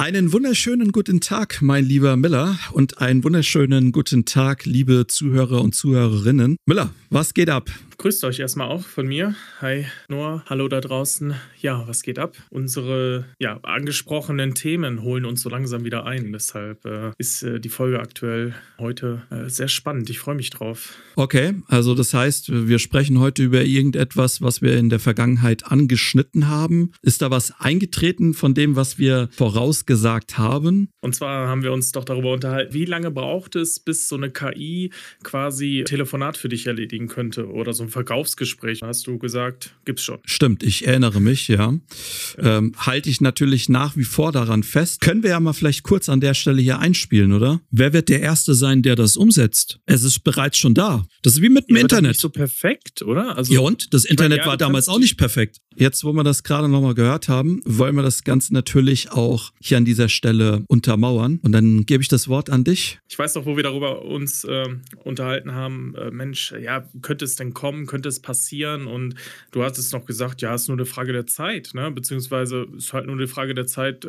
Einen wunderschönen guten Tag, mein lieber Miller, und einen wunderschönen guten Tag, liebe Zuhörer und Zuhörerinnen. Miller, was geht ab? Grüßt euch erstmal auch von mir. Hi Noah, hallo da draußen. Ja, was geht ab? Unsere angesprochenen Themen holen uns so langsam wieder ein. Deshalb ist die Folge aktuell heute sehr spannend. Ich freue mich drauf. Okay, also das heißt, wir sprechen heute über irgendetwas, was wir in der Vergangenheit angeschnitten haben. Ist da was eingetreten von dem, was wir vorausgesagt haben? Und zwar haben wir uns doch darüber unterhalten, wie lange braucht es, bis so eine KI quasi Telefonat für dich erledigen könnte oder so ein Verkaufsgespräch, hast du gesagt, gibt's schon. Stimmt, ich erinnere mich, ja. Halte ich natürlich nach wie vor daran fest. Können wir ja mal vielleicht kurz an der Stelle hier einspielen, oder? Wer wird der Erste sein, der das umsetzt? Es ist bereits schon da. Das ist wie mit dem Internet. Das ist nicht so perfekt, oder? Also, ja, und? Das Internet war damals auch nicht perfekt. Jetzt, wo wir das gerade nochmal gehört haben, wollen wir das Ganze natürlich auch hier an dieser Stelle untermauern. Und dann gebe ich das Wort an dich. Ich weiß noch, wo wir darüber uns unterhalten haben, Mensch, ja, könnte es denn kommen, könnte es passieren? Und du hattest noch gesagt, ja, es ist nur eine Frage der Zeit, ne? Beziehungsweise es ist halt nur eine Frage der Zeit,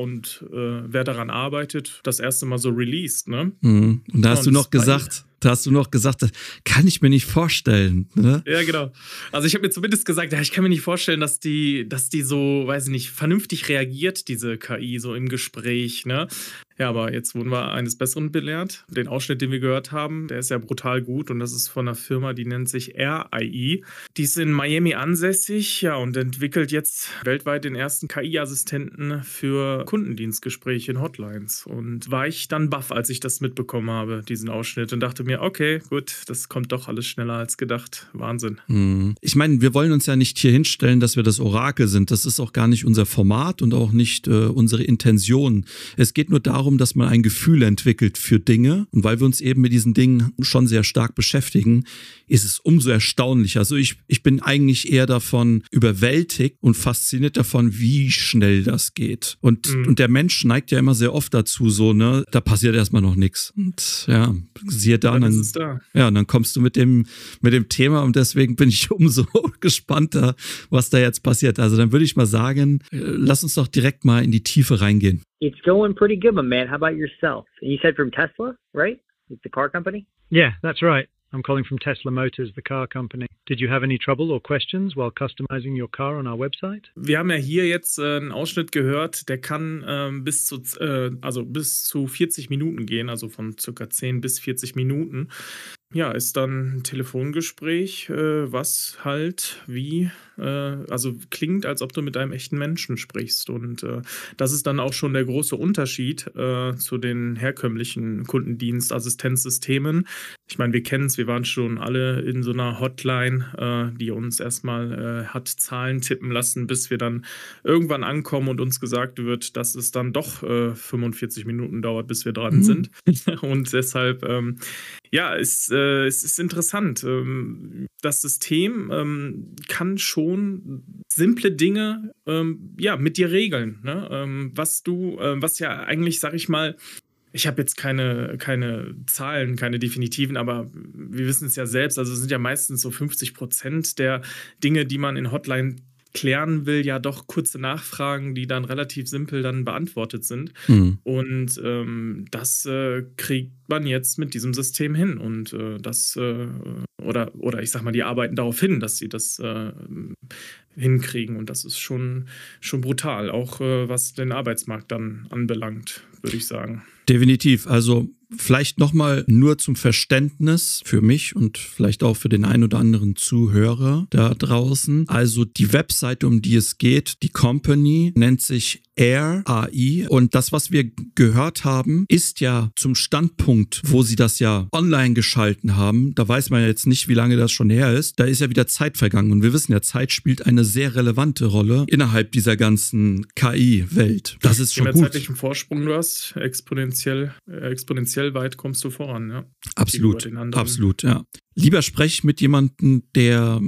wer daran arbeitet, das erste Mal so released, ne? Und da hast du noch gesagt, das kann ich mir nicht vorstellen. Ne? Ja, genau. Also ich habe mir zumindest gesagt, ja, ich kann mir nicht vorstellen, dass die so, weiß ich nicht, vernünftig reagiert, diese KI, so im Gespräch, ne? Ja, aber jetzt wurden wir eines Besseren belehrt. Den Ausschnitt, den wir gehört haben, der ist ja brutal gut und das ist von einer Firma, die nennt sich RIE. Die ist in Miami ansässig, ja, und entwickelt jetzt weltweit den ersten KI-Assistenten für Kundendienstgespräche in Hotlines. Und war ich dann baff, als ich das mitbekommen habe, diesen Ausschnitt, und dachte mir, okay, gut, das kommt doch alles schneller als gedacht. Wahnsinn. Ich meine, wir wollen uns ja nicht hier hinstellen, dass wir das Orakel sind. Das ist auch gar nicht unser Format und auch nicht unsere Intention. Es geht nur darum, dass man ein Gefühl entwickelt für Dinge. Und weil wir uns eben mit diesen Dingen schon sehr stark beschäftigen, ist es umso erstaunlicher. Also ich bin eigentlich eher davon überwältigt und fasziniert davon, wie schnell das geht. Und der Mensch neigt ja immer sehr oft dazu, so, ne, da passiert erstmal noch nichts. Und ja, siehe da, dann kommst du mit dem Thema und deswegen bin ich umso gespannter, was da jetzt passiert. Also dann würde ich mal sagen, lass uns doch direkt mal in die Tiefe reingehen. It's going pretty good, my man. How about yourself? And you said from Tesla, right? It's the car company? Yeah, that's right. I'm calling from Tesla Motors, the car company. Did you have any trouble or questions while customizing your car on our website? Wir haben ja hier jetzt einen Ausschnitt gehört, der kann bis zu 40 Minuten gehen, also von circa 10 bis 40 Minuten. Ja, ist dann ein Telefongespräch, was halt also klingt, als ob du mit einem echten Menschen sprichst. Und das ist dann auch schon der große Unterschied zu den herkömmlichen Kundendienstassistenzsystemen. Ich meine, wir kennen es, wir waren schon alle in so einer Hotline, die uns erstmal hat Zahlen tippen lassen, bis wir dann irgendwann ankommen und uns gesagt wird, dass es dann doch 45 Minuten dauert, bis wir dran sind. Und deshalb, es ist interessant. Das System kann schon simple Dinge mit dir regeln. Ne? Was ja eigentlich, sag ich mal, ich habe jetzt keine Zahlen, keine definitiven, aber wir wissen es ja selbst, also es sind ja meistens so 50% der Dinge, die man in Hotline klären will, ja doch kurze Nachfragen, die dann relativ simpel dann beantwortet sind. Und das kriegt man jetzt mit diesem System hin. Und oder ich sag mal, die arbeiten darauf hin, dass sie das hinkriegen. Und das ist schon brutal, auch was den Arbeitsmarkt dann anbelangt, würde ich sagen. Definitiv. Also vielleicht nochmal nur zum Verständnis für mich und vielleicht auch für den ein oder anderen Zuhörer da draußen. Also die Webseite, um die es geht, die Company, nennt sich RIE. Und das, was wir gehört haben, ist ja zum Standpunkt, wo sie das ja online geschalten haben. Da weiß man ja jetzt nicht, wie lange das schon her ist. Da ist ja wieder Zeit vergangen. Und wir wissen ja, Zeit spielt eine sehr relevante Rolle innerhalb dieser ganzen KI-Welt. Das ist schon gut. Je mehr zeitlichen Vorsprung du hast, exponentiell weit kommst du voran. Ja. Absolut, ja. Lieber spreche ich mit jemandem, der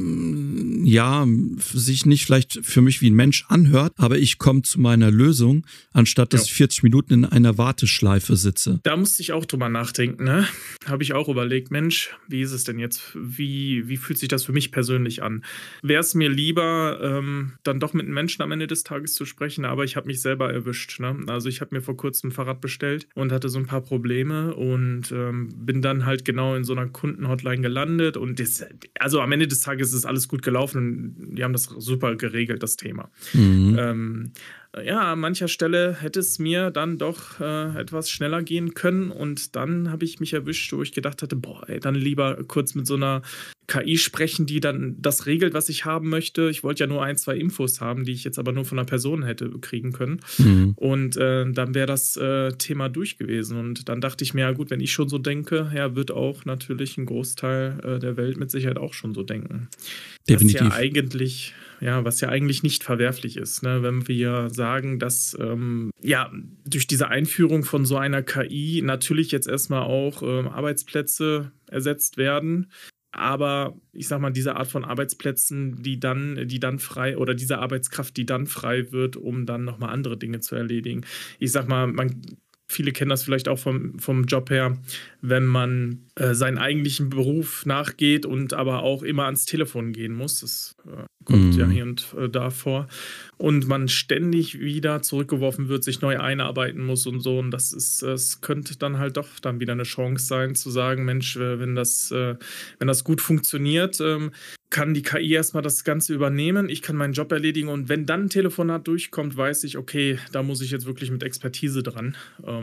sich nicht vielleicht für mich wie ein Mensch anhört, aber ich komme zu meiner Lösung, anstatt dass ich 40 Minuten in einer Warteschleife sitze. Da musste ich auch drüber nachdenken, ne? Habe ich auch überlegt, Mensch, wie ist es denn jetzt? Wie fühlt sich das für mich persönlich an? Wäre es mir lieber, dann doch mit einem Menschen am Ende des Tages zu sprechen, aber ich habe mich selber erwischt, ne? Also ich habe mir vor kurzem ein Fahrrad bestellt und hatte so ein paar Probleme und bin dann halt genau in so einer Kundenhotline gelandet und also am Ende des Tages ist alles gut gelaufen und die haben das super geregelt, das Thema. An mancher Stelle hätte es mir dann doch etwas schneller gehen können und dann habe ich mich erwischt, wo ich gedacht hatte, dann lieber kurz mit so einer KI sprechen, die dann das regelt, was ich haben möchte. Ich wollte ja nur 1, 2 Infos haben, die ich jetzt aber nur von einer Person hätte kriegen können. Und dann wäre das Thema durch gewesen. Und dann dachte ich mir, ja gut, wenn ich schon so denke, wird auch natürlich ein Großteil der Welt mit Sicherheit auch schon so denken. Definitiv. Was ja eigentlich nicht verwerflich ist, ne? Wenn wir sagen, dass durch diese Einführung von so einer KI natürlich jetzt erstmal auch Arbeitsplätze ersetzt werden. Aber ich sag mal, diese Art von Arbeitsplätzen, die dann frei oder diese Arbeitskraft, die dann frei wird, um dann nochmal andere Dinge zu erledigen. Ich sag mal, viele kennen das vielleicht auch vom Job her, wenn man seinen eigentlichen Beruf nachgeht und aber auch immer ans Telefon gehen muss. Das kommt ja hier und da vor. Und man ständig wieder zurückgeworfen wird, sich neu einarbeiten muss und so. Und das könnte dann halt doch dann wieder eine Chance sein, zu sagen, Mensch, wenn das gut funktioniert, kann die KI erstmal das Ganze übernehmen, ich kann meinen Job erledigen und wenn dann ein Telefonat durchkommt, weiß ich, okay, da muss ich jetzt wirklich mit Expertise dran.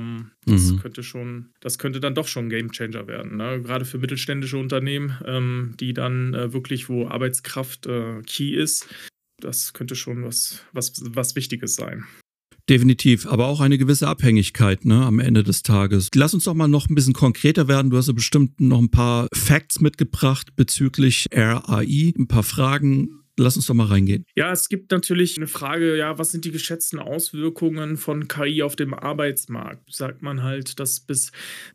Das könnte dann doch schon ein Gamechanger werden, ne? Gerade für mittelständische Unternehmen, die dann wirklich, wo Arbeitskraft key ist, das könnte schon was Wichtiges sein. Definitiv, aber auch eine gewisse Abhängigkeit, ne, am Ende des Tages. Lass uns doch mal noch ein bisschen konkreter werden. Du hast ja bestimmt noch ein paar Facts mitgebracht bezüglich RAI, ein paar Fragen. Lass uns doch mal reingehen. Ja, es gibt natürlich eine Frage, was sind die geschätzten Auswirkungen von KI auf dem Arbeitsmarkt? Sagt man halt, dass bis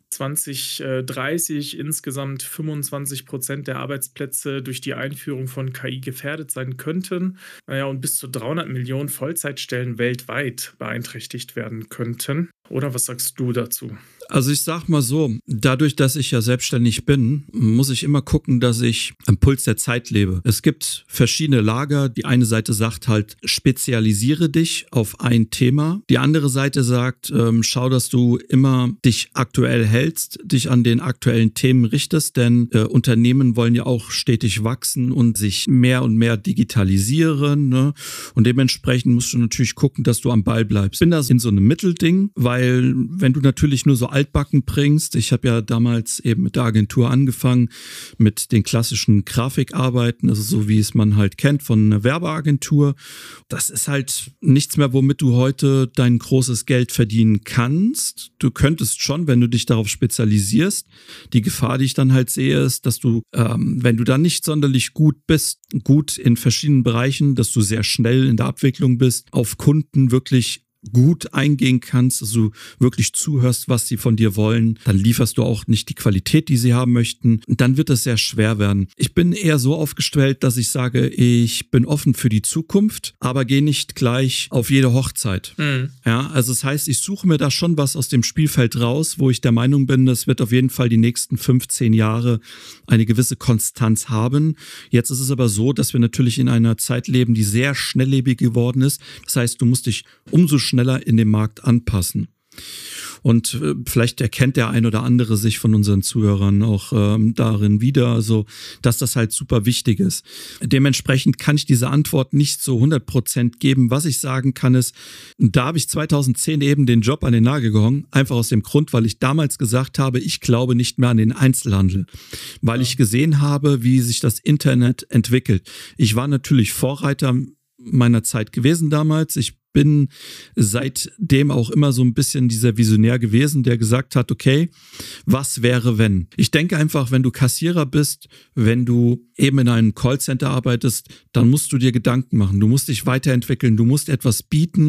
2030 insgesamt 25% der Arbeitsplätze durch die Einführung von KI gefährdet sein könnten. Und bis zu 300 Millionen Vollzeitstellen weltweit beeinträchtigt werden könnten. Oder was sagst du dazu? Also ich sag mal so, dadurch, dass ich ja selbstständig bin, muss ich immer gucken, dass ich am Puls der Zeit lebe. Es gibt verschiedene Lager. Die eine Seite sagt halt, spezialisiere dich auf ein Thema. Die andere Seite sagt, schau, dass du immer dich aktuell hältst, dich an den aktuellen Themen richtest, denn Unternehmen wollen ja auch stetig wachsen und sich mehr und mehr digitalisieren, ne? Und dementsprechend musst du natürlich gucken, dass du am Ball bleibst. Ich bin da in so einem Mittelding, weil wenn du natürlich nur so altbacken bringst, ich habe ja damals eben mit der Agentur angefangen, mit den klassischen Grafikarbeiten, also so wie es man halt kennt von einer Werbeagentur. Das ist halt nichts mehr, womit du heute dein großes Geld verdienen kannst. Du könntest schon, wenn du dich darauf spezialisierst. Die Gefahr, die ich dann halt sehe, ist, dass du, wenn du dann nicht sonderlich gut bist, gut in verschiedenen Bereichen, dass du sehr schnell in der Abwicklung bist, auf Kunden wirklich gut eingehen kannst, also wirklich zuhörst, was sie von dir wollen, dann lieferst du auch nicht die Qualität, die sie haben möchten. Und dann wird es sehr schwer werden. Ich bin eher so aufgestellt, dass ich sage, ich bin offen für die Zukunft, aber gehe nicht gleich auf jede Hochzeit. Ja, also das heißt, ich suche mir da schon was aus dem Spielfeld raus, wo ich der Meinung bin, das wird auf jeden Fall die nächsten 15 Jahre eine gewisse Konstanz haben. Jetzt ist es aber so, dass wir natürlich in einer Zeit leben, die sehr schnelllebig geworden ist. Das heißt, du musst dich umso schneller in den Markt anpassen. Und vielleicht erkennt der ein oder andere sich von unseren Zuhörern auch darin wieder, also dass das halt super wichtig ist. Dementsprechend kann ich diese Antwort nicht so 100% geben. Was ich sagen kann ist, da habe ich 2010 eben den Job an den Nagel gehangen, einfach aus dem Grund, weil ich damals gesagt habe, ich glaube nicht mehr an den Einzelhandel, weil ich gesehen habe, wie sich das Internet entwickelt. Ich war natürlich Vorreiter meiner Zeit gewesen damals. Ich bin seitdem auch immer so ein bisschen dieser Visionär gewesen, der gesagt hat, okay, was wäre wenn? Ich denke einfach, wenn du Kassierer bist, wenn du eben in einem Callcenter arbeitest, dann musst du dir Gedanken machen. Du musst dich weiterentwickeln, du musst etwas bieten,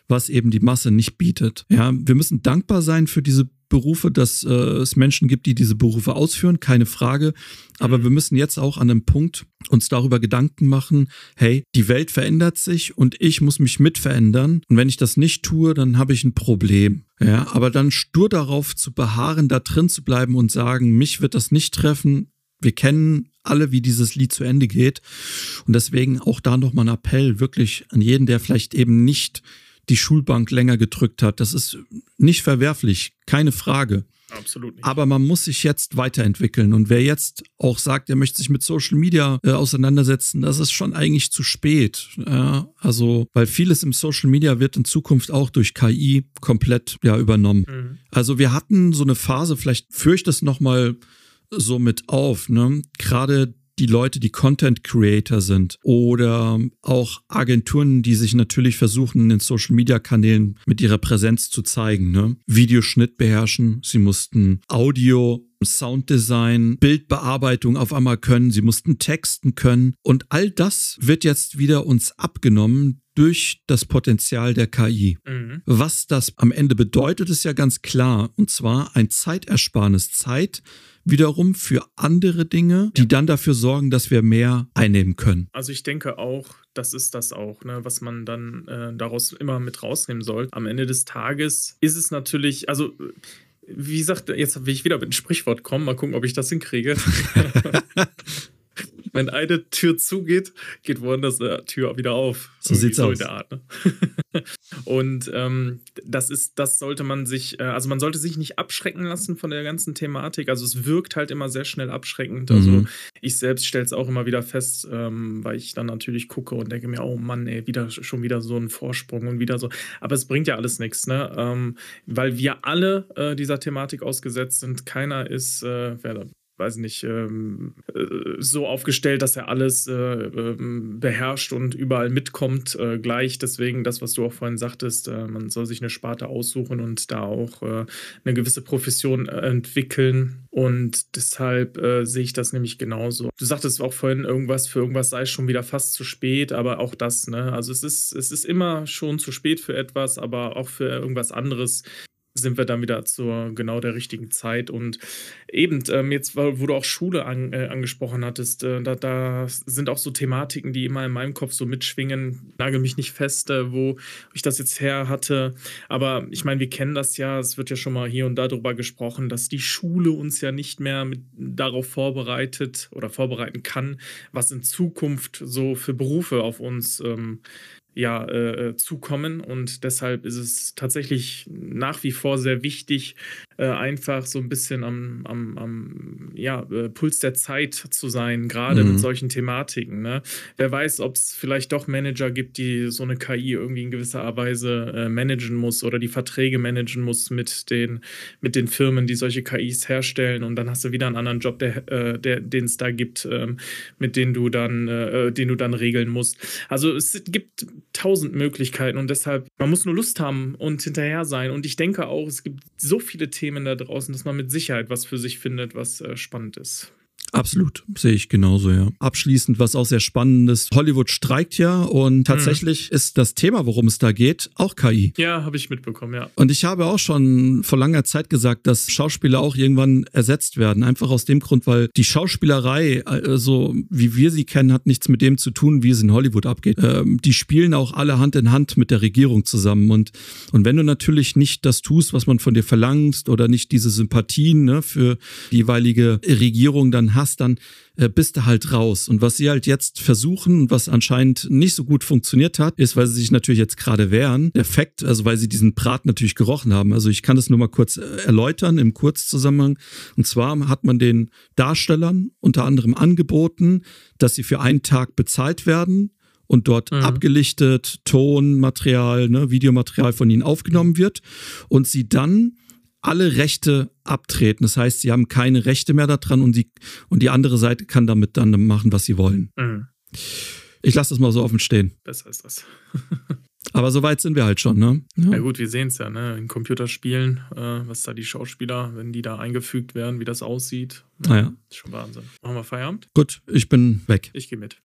was eben die Masse nicht bietet. Ja, wir müssen dankbar sein für diese Berufe, dass es Menschen gibt, die diese Berufe ausführen, keine Frage. Aber wir müssen jetzt auch an einem Punkt uns darüber Gedanken machen, hey, die Welt verändert sich und ich muss mich mit verändern. Und wenn ich das nicht tue, dann habe ich ein Problem. Ja, aber dann stur darauf zu beharren, da drin zu bleiben und sagen, mich wird das nicht treffen. Wir kennen alle, wie dieses Lied zu Ende geht. Und deswegen auch da nochmal ein Appell wirklich an jeden, der vielleicht eben nicht die Schulbank länger gedrückt hat. Das ist nicht verwerflich, keine Frage. Absolut nicht. Aber man muss sich jetzt weiterentwickeln. Und wer jetzt auch sagt, er möchte sich mit Social Media auseinandersetzen, das ist schon eigentlich zu spät. Also, weil vieles im Social Media wird in Zukunft auch durch KI komplett übernommen. Mhm. Also wir hatten so eine Phase, vielleicht führe ich das nochmal so mit auf, ne? Gerade die Leute, die Content Creator sind oder auch Agenturen, die sich natürlich versuchen, in den Social-Media-Kanälen mit ihrer Präsenz zu zeigen. Ne? Videoschnitt beherrschen, sie mussten Audio, Sounddesign, Bildbearbeitung auf einmal können, sie mussten texten können und all das wird jetzt wieder uns abgenommen durch das Potenzial der KI. Mhm. Was das am Ende bedeutet, ist ja ganz klar, und zwar ein Zeitersparnis. Zeit wiederum für andere Dinge, die dann dafür sorgen, dass wir mehr einnehmen können. Also ich denke auch, das ist das auch, ne, was man dann daraus immer mit rausnehmen soll. Am Ende des Tages ist es natürlich, also wie gesagt, jetzt will ich wieder mit einem Sprichwort kommen, mal gucken, ob ich das hinkriege. Wenn eine Tür zugeht, geht woanders eine Tür wieder auf. So sieht's aus. In der Art, ne? Und das sollte man sich, also man sollte sich nicht abschrecken lassen von der ganzen Thematik. Also es wirkt halt immer sehr schnell abschreckend. Also ich selbst stelle es auch immer wieder fest, weil ich dann natürlich gucke und denke mir, oh Mann, ey, schon wieder so ein Vorsprung und wieder so. Aber es bringt ja alles nichts, ne? Weil wir alle dieser Thematik ausgesetzt sind. Keiner ist, weiß nicht, so aufgestellt, dass er alles beherrscht und überall mitkommt gleich. Deswegen das, was du auch vorhin sagtest, man soll sich eine Sparte aussuchen und da auch eine gewisse Profession entwickeln. Und deshalb sehe ich das nämlich genauso. Du sagtest auch vorhin, für irgendwas sei es schon wieder fast zu spät, aber auch das, ne? Also es ist immer schon zu spät für etwas, aber auch für irgendwas anderes sind wir dann wieder zur genau der richtigen Zeit. Und eben, jetzt, wo du auch Schule angesprochen hattest, da sind auch so Thematiken, die immer in meinem Kopf so mitschwingen. Nagel mich nicht fest, wo ich das jetzt her hatte. Aber ich meine, wir kennen das ja, es wird ja schon mal hier und da drüber gesprochen, dass die Schule uns ja nicht mehr darauf vorbereitet oder vorbereiten kann, was in Zukunft so für Berufe auf uns zukommen. Und deshalb ist es tatsächlich nach wie vor sehr wichtig, einfach so ein bisschen am Puls der Zeit zu sein, gerade mit solchen Thematiken. Ne? Wer weiß, ob es vielleicht doch Manager gibt, die so eine KI irgendwie in gewisser Weise managen muss oder die Verträge managen muss mit den Firmen, die solche KIs herstellen. Und dann hast du wieder einen anderen Job, den es da gibt, mit den du dann regeln musst. Also es gibt 1000 Möglichkeiten und deshalb, man muss nur Lust haben und hinterher sein. Und ich denke auch, es gibt so viele Themen da draußen, dass man mit Sicherheit was für sich findet, was spannend ist. Absolut, sehe ich genauso, ja. Abschließend, was auch sehr spannend ist, Hollywood streikt ja und tatsächlich ist das Thema, worum es da geht, auch KI. Ja, habe ich mitbekommen, ja. Und ich habe auch schon vor langer Zeit gesagt, dass Schauspieler auch irgendwann ersetzt werden. Einfach aus dem Grund, weil die Schauspielerei, so wie wir sie kennen, hat nichts mit dem zu tun, wie es in Hollywood abgeht. Die spielen auch alle Hand in Hand mit der Regierung zusammen. Und wenn du natürlich nicht das tust, was man von dir verlangt oder nicht diese Sympathien für die jeweilige Regierung dann hast, dann bist du halt raus. Und was sie halt jetzt versuchen, was anscheinend nicht so gut funktioniert hat, ist, weil sie sich natürlich jetzt gerade wehren, der Fakt, also weil sie diesen Brat natürlich gerochen haben. Also ich kann das nur mal kurz erläutern im Kurzzusammenhang. Und zwar hat man den Darstellern unter anderem angeboten, dass sie für einen Tag bezahlt werden und dort abgelichtet, Tonmaterial, Videomaterial von ihnen aufgenommen wird und sie dann alle Rechte abtreten. Das heißt, sie haben keine Rechte mehr daran und die andere Seite kann damit dann machen, was sie wollen. Mhm. Ich lasse das mal so offen stehen. Besser ist das. Aber so weit sind wir halt schon, ne? Ja gut, wir sehen es ja, ne? In Computerspielen, was da die Schauspieler, wenn die da eingefügt werden, wie das aussieht. Ja. Ist schon Wahnsinn. Machen wir Feierabend? Gut, ich bin weg. Ich gehe mit.